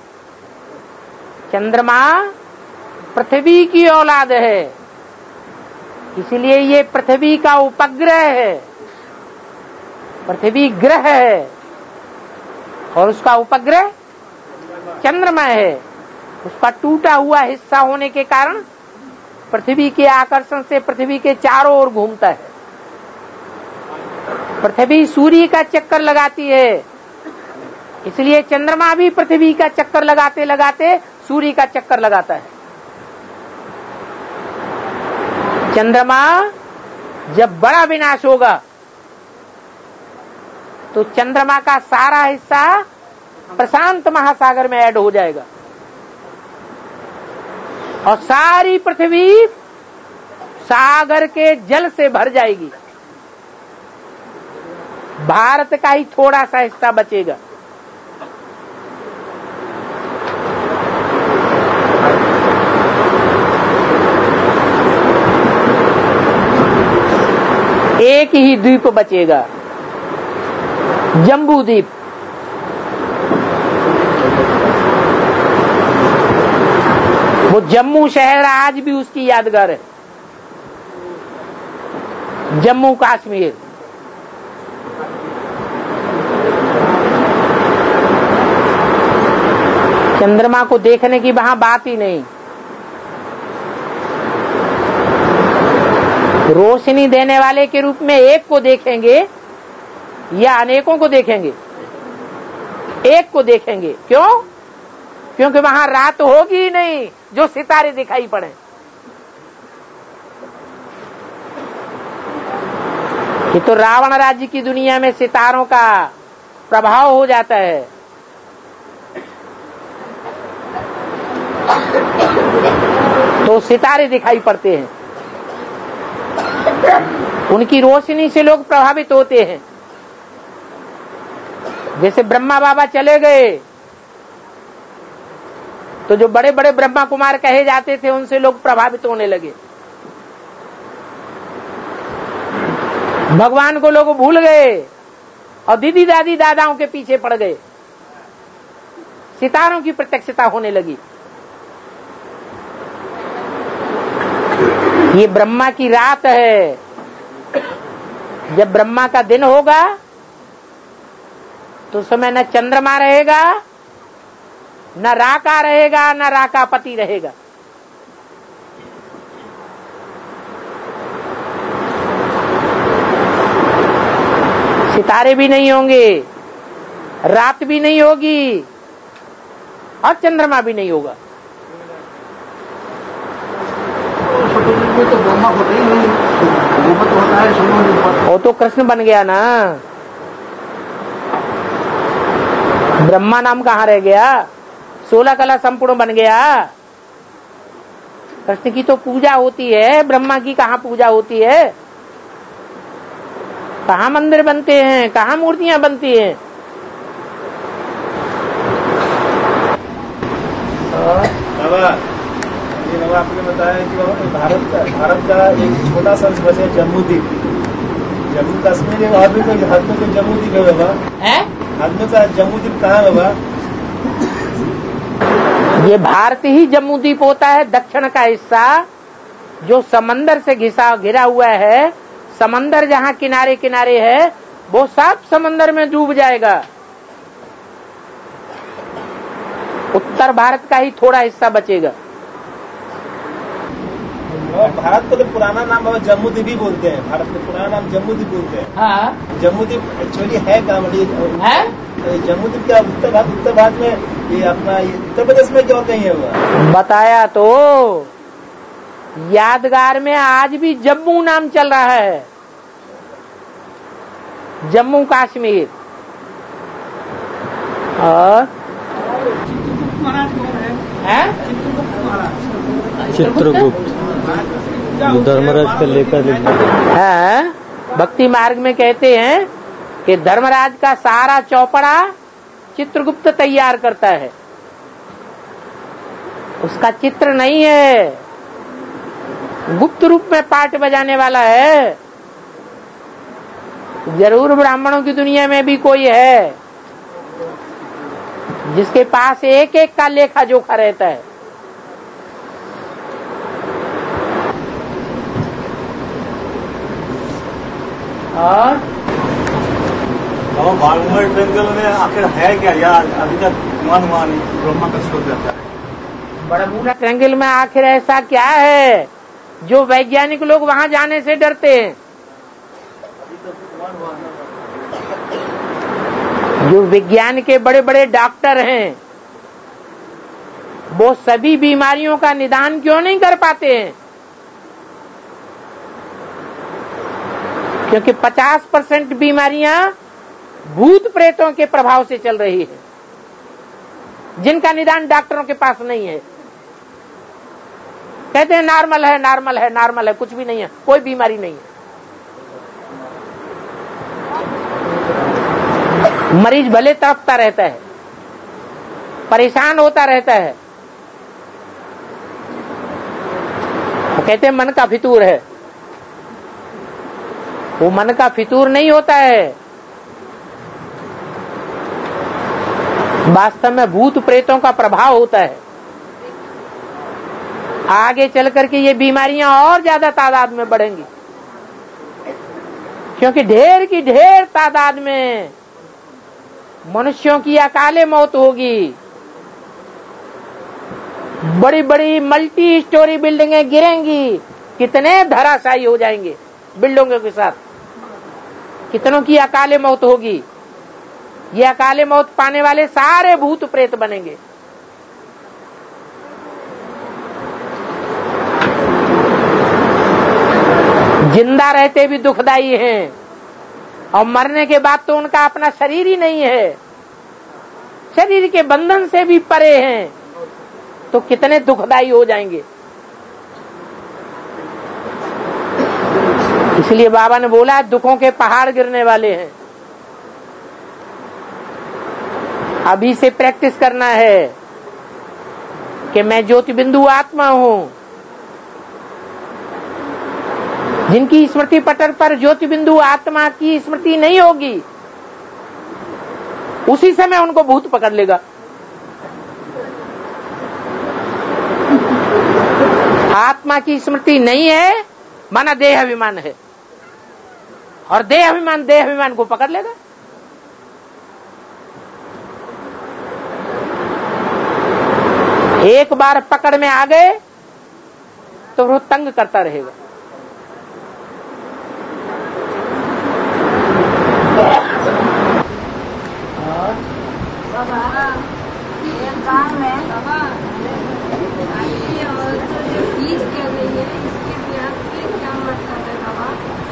चंद्रमा पृथ्वी की औलाद है, इसलिए ये पृथ्वी का उपग्रह है, पृथ्वी ग्रह है और उसका उपग्रह चंद्रमा है। उसका टूटा हुआ हिस्सा होने के कारण पृथ्वी के आकर्षण से पृथ्वी के चारों ओर घूमता है। पृथ्वी सूर्य का चक्कर लगाती है, इसलिए चंद्रमा भी पृथ्वी का चक्कर लगाते लगाते सूर्य का चक्कर लगाता है। चंद्रमा जब बड़ा विनाश होगा तो चंद्रमा का सारा हिस्सा प्रशांत महासागर में ऐड हो जाएगा और सारी पृथ्वी सागर के जल से भर जाएगी। भारत का ही थोड़ा सा हिस्सा बचेगा। एक ही द्वीप बचेगा, जम्बू द्वीप। वो जम्मू शहर आज भी उसकी यादगार है, जम्मू कश्मीर। चंद्रमा को देखने की वहां बात ही नहीं। रोशनी देने वाले के रूप में एक को देखेंगे या अनेकों को देखेंगे? एक को देखेंगे। क्यों? क्योंकि वहां रात होगी ही नहीं जो सितारे दिखाई पड़े। ये तो रावण राज्य की दुनिया में सितारों का प्रभाव हो जाता है। तो सितारे दिखाई पड़ते हैं, उनकी रोशनी से लोग प्रभावित होते हैं। जैसे ब्रह्मा बाबा चले गए तो जो बड़े बड़े ब्रह्मा कुमार कहे जाते थे उनसे लोग प्रभावित होने लगे। भगवान को लोग भूल गए और दीदी दादी दादाओं के पीछे पड़ गए। सितारों की प्रत्यक्षता होने लगी। ये ब्रह्मा की रात है। जब ब्रह्मा का दिन होगा तो उस समय न चंद्रमा रहेगा, न राका रहेगा, न राकापति रहेगा। सितारे भी नहीं होंगे, रात भी नहीं होगी और चंद्रमा भी नहीं होगा। तो ब्रह्मा होते ही नहीं, वो तो होता है। वो तो कृष्ण बन गया ना, ब्रह्मा नाम कहाँ रह गया? सोलह कला संपूर्ण बन गया। कृष्ण की तो पूजा होती है, ब्रह्मा की कहाँ पूजा होती है? कहाँ मंदिर बनते हैं, कहाँ मूर्तियां बनती हैं? बाबा ये बाबा आपने बताया कि भारत का भारत का एक छोटा सा बस है जम्मू द्वीप। जम्मू कश्मीर है, हद में तो हद में तो जम्मू द्वीप है बाबा। हद में तो जम्मू द्वीप कहाँ है बाबा? ये भारत ही जम्मू द्वीप होता है, दक्षिण का हिस्सा जो समंदर से घिसा घिरा हुआ है। समंदर जहाँ किनारे किनारे है वो सब समंदर में डूब जाएगा। उत्तर भारत का ही थोड़ा हिस्सा बचेगा। भारत को तो पुराना नाम बाबा जम्मू द्वीप ही बोलते हैं। भारत को पुराना नाम जम्मू द्वीप बोलते हैं। हाँ। जम्मू द्वीप एक्चुअली है कहाँ? है जम्मू द्वीप क्या उत्तर भारत उत्तर भारत में ये अपना उत्तर प्रदेश में क्या कहीं है हुआ? बताया तो, यादगार में आज भी जम्मू नाम चल रहा है, जम्मू कश्मीर। और चित्रगुप्त धर्मराज का लेकर लिखा है। भक्ति मार्ग में कहते हैं कि धर्मराज का सारा चौपड़ा चित्रगुप्त तैयार करता है, उसका चित्र नहीं है, गुप्त रूप में पाठ बजाने वाला है। जरूर ब्राह्मणों की दुनिया में भी कोई है जिसके पास एक एक का लेखा जोखा रहता है। और बालूमाल ट्रायंगल में आखिर है क्या यार? अभी तक मान मान ब्रह्मा का स्रोत जाता है। बड़मूला ट्रायंगल में आखिर ऐसा क्या है जो वैज्ञानिक लोग वहां जाने से डरते हैं? जो विज्ञान के बड़े बड़े डॉक्टर हैं वो सभी बीमारियों का निदान क्यों नहीं कर पाते हैं? क्योंकि पचास परसेंट बीमारियां भूत प्रेतों के प्रभाव से चल रही है, जिनका निदान डॉक्टरों के पास नहीं है। कहते हैं नॉर्मल है, नॉर्मल है, नॉर्मल है, कुछ भी नहीं है, कोई बीमारी नहीं है। मरीज भले तड़पता रहता है, परेशान होता रहता है, वो कहते हैं मन का फितूर है। वो मन का फितूर नहीं होता है, वास्तव में भूत प्रेतों का प्रभाव होता है। आगे चल करके ये बीमारियां और ज्यादा तादाद में बढ़ेंगी, क्योंकि ढेर की ढेर तादाद में मनुष्यों की अकाले मौत होगी। बड़ी बड़ी मल्टी स्टोरी बिल्डिंगें गिरेंगी, कितने धराशायी हो जाएंगे बिल्डिंगों के साथ, कितनों की अकाले मौत होगी। ये अकाले मौत पाने वाले सारे भूत प्रेत बनेंगे। जिंदा रहते भी दुखदाई हैं और मरने के बाद तो उनका अपना शरीर ही नहीं है, शरीर के बंधन से भी परे हैं, तो कितने दुखदाई हो जाएंगे। इसलिए बाबा ने बोला दुखों के पहाड़ गिरने वाले हैं। अभी से प्रैक्टिस करना है कि मैं ज्योति बिंदु आत्मा हूं। जिनकी स्मृति पटल पर ज्योति बिंदु आत्मा की स्मृति नहीं होगी, उसी समय उनको भूत पकड़ लेगा। आत्मा की स्मृति नहीं है माना देह अभिमान है, और देह अभिमान देह अभिमान को पकड़ लेगा। एक बार पकड़ में आ गए तो वो तंग करता रहेगा। काम में चीज कर रही है, इसके क्या मतलब है बाबा?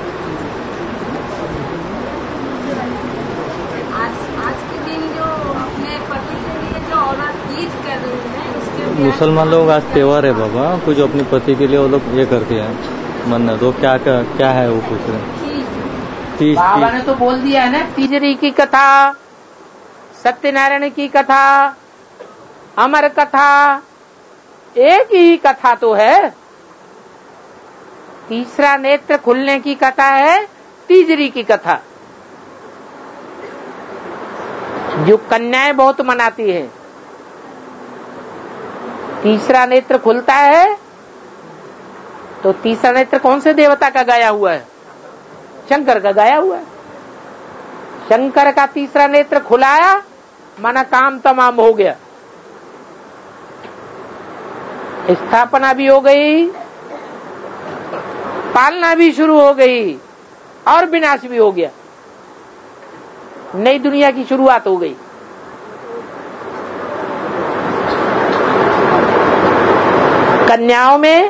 आज आज के दिन जो अपने पति के लिए जो औरत तीज कर रही है, उसके मुसलमान लोग आज त्योहार है बाबा, कुछ अपने पति के लिए वो लोग ये करते हैं मन्नत। वो क्या क्या है वो पूछ रहे हैं। तीज बाबा ने तो बोल दिया है ना, तीजरी की कथा, सत्यनारायण की कथा, अमर कथा, एक ही कथा तो है। तीसरा नेत्र खुलने की कथा है तीजरी की कथा, जो कन्याएं बहुत मनाती हैं। तीसरा नेत्र खुलता है तो तीसरा नेत्र कौन से देवता का गाया हुआ है? शंकर का गाया हुआ है। शंकर का तीसरा नेत्र खुलाया माना काम तमाम हो गया, स्थापना भी हो गई, पालना भी शुरू हो गई और विनाश भी हो गया। नई दुनिया की शुरुआत हो गई। कन्याओं में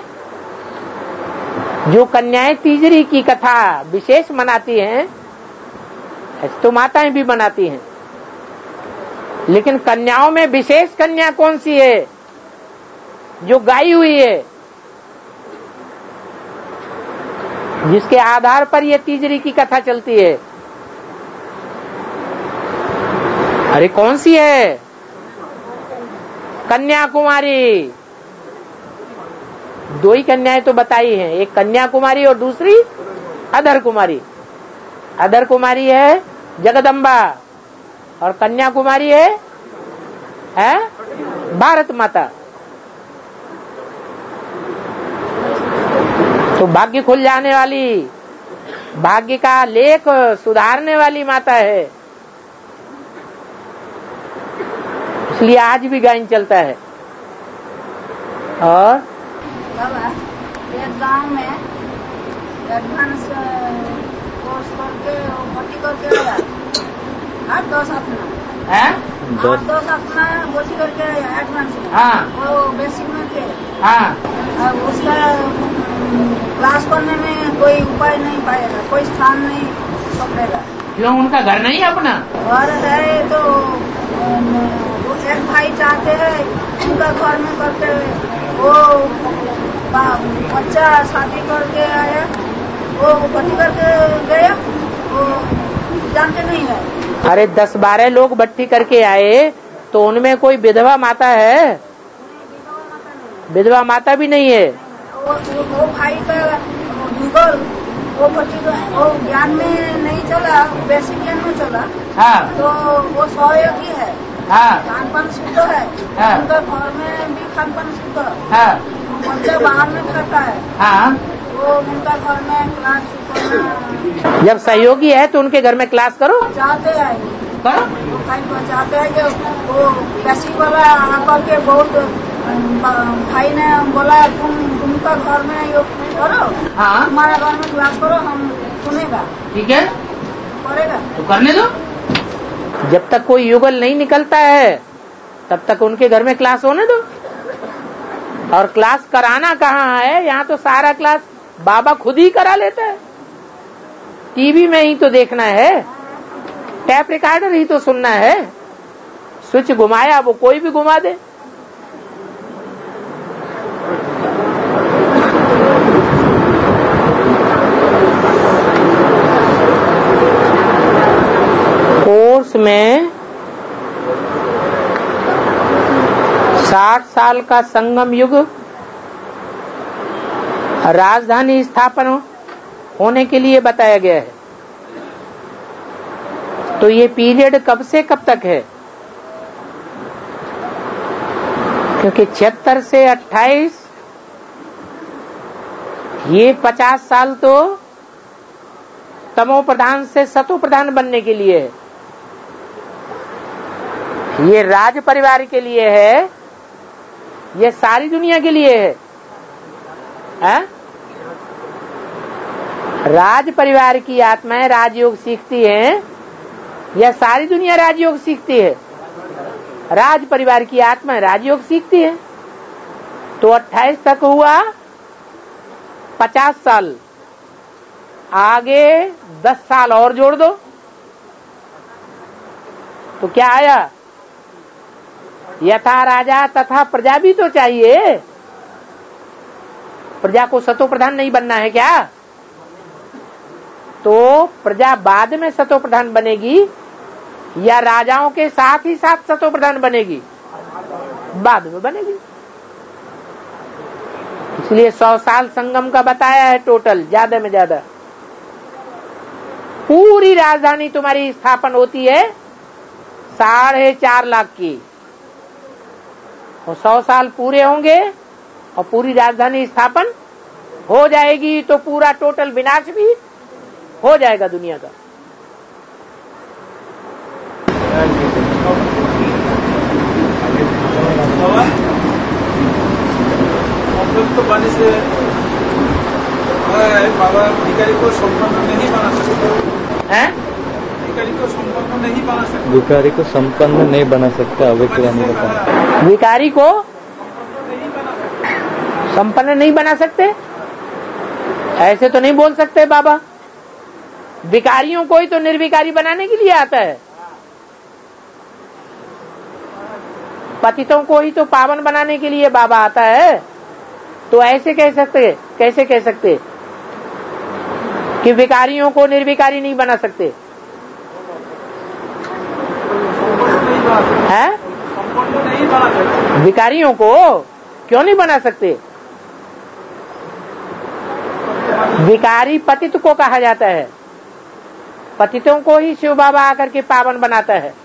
जो कन्याएं तीजरी की कथा विशेष मनाती हैं, तो माताएं भी मनाती हैं, लेकिन कन्याओं में विशेष कन्या कौन सी है? जो गाई हुई है। जिसके आधार पर ये तीजरी की कथा चलती है। अरे कौन सी है? कन्याकुमारी। दो ही कन्याएं तो बताई हैं, एक कन्याकुमारी और दूसरी अधर कुमारी। अधर कुमारी है जगदम्बा और कन्याकुमारी है, है भारत माता। तो भाग्य खुल जाने वाली, भाग्य का लेख सुधारने वाली माता है, इसलिए आज भी गायन चलता है। और बाबा एक गांव में एडवांस कोर्स करके भर्ती करके आया आठ दस अपना है आठ दस अपना भर्ती करके आया एडवांस में। हाँ। वो बेसिक में थे। हाँ। अब उसका क्लास करने में कोई उपाय नहीं पाएगा, कोई स्थान नहीं पकड़ेगा। क्यों? उनका घर नहीं है अपना? घर है तो वो एक भाई चाहते हैं उनका घर में करके, वो बच्चा शादी करके आया, वो भर्ती करके गया, वो जानते नहीं है। अरे दस बारह लोग भट्टी करके आए तो उनमें कोई विधवा माता है? विधवा माता भी नहीं है। वो, वो, वो भाई का भूगोल वो भर्ती वो ज्ञान में नहीं चला, बेसिक ज्ञान में चला। हाँ। तो वो सहयोगी है। हाँ। खान पान शुद्ध है। हाँ। उनका घर में भी खान पान शुद्ध है। हाँ। बच्चा बाहर में खाता है। हाँ। वो उनका घर में क्लास करना। जब सहयोगी है तो उनके घर में क्लास करो। चाहते हैं करो। भाई को चाहते हैं कि वो बेसिक वाला आकर के बहुत भाई ने बोला तुम तुमका घर में योग करो। हाँ। तुम्हारा घर में क्लास करो, हम सुनेगा। ठीक है, करेगा तो करने दो। जब तक कोई युगल नहीं निकलता है तब तक उनके घर में क्लास होने दो। और क्लास कराना कहाँ है? यहाँ तो सारा क्लास बाबा खुद ही करा लेता है। टीवी में ही तो देखना है, टैप रिकॉर्डर ही तो सुनना है। स्विच घुमाया वो कोई भी घुमा दे। कोर्स में साठ साल का संगम युग, राजधानी स्थापन होने के लिए बताया गया है। तो ये पीरियड कब से कब तक है? क्योंकि छिहत्तर से अट्ठाईस, ये पचास साल तो तमो प्रधान से सतो प्रधान बनने के लिए है। ये राज परिवार के लिए है, ये सारी दुनिया के लिए है, है? राज परिवार की आत्माएं राजयोग सीखती हैं या सारी दुनिया राजयोग सीखती है? राज परिवार की आत्माएं राजयोग सीखती है। तो अट्ठाईस तक हुआ पचास साल, आगे दस साल और जोड़ दो तो क्या आया? यथा राजा तथा प्रजा भी तो चाहिए। प्रजा को सतो प्रधान नहीं बनना है क्या? तो प्रजा बाद में सतो प्रधान बनेगी या राजाओं के साथ ही साथ सतो प्रधान बनेगी? बाद में बनेगी। इसलिए सौ साल संगम का बताया है टोटल, ज्यादा में ज्यादा। पूरी राजधानी तुम्हारी स्थापन होती है साढ़े चार लाख की, और सौ साल पूरे होंगे और पूरी राजधानी स्थापन हो जाएगी तो पूरा टोटल विनाश भी हो जाएगा दुनिया का। तो बने से बाबा भिखारी को संपन्न नहीं बना सकते हैं? भिखारी को संपन्न नहीं बना सकते। भिखारी को संपन्न नहीं बना सकता। अवैध रहने का काम। भिखारी को संपन्न नहीं बना सकते, ऐसे तो नहीं बोल सकते बाबा। भिखारियों को ही तो निर्भिकारी बनाने के लिए आता है, पतितों को ही तो पावन बनाने के लिए बाबा आता है। तो ऐसे कह सकते, कैसे कह सकते? कि विकारियों को निर्विकारी नहीं बना सकते हैं? विकारियों को क्यों नहीं बना सकते? विकारी पतित को कहा जाता है, पतितों को ही शिव बाबा आकर के पावन बनाता है।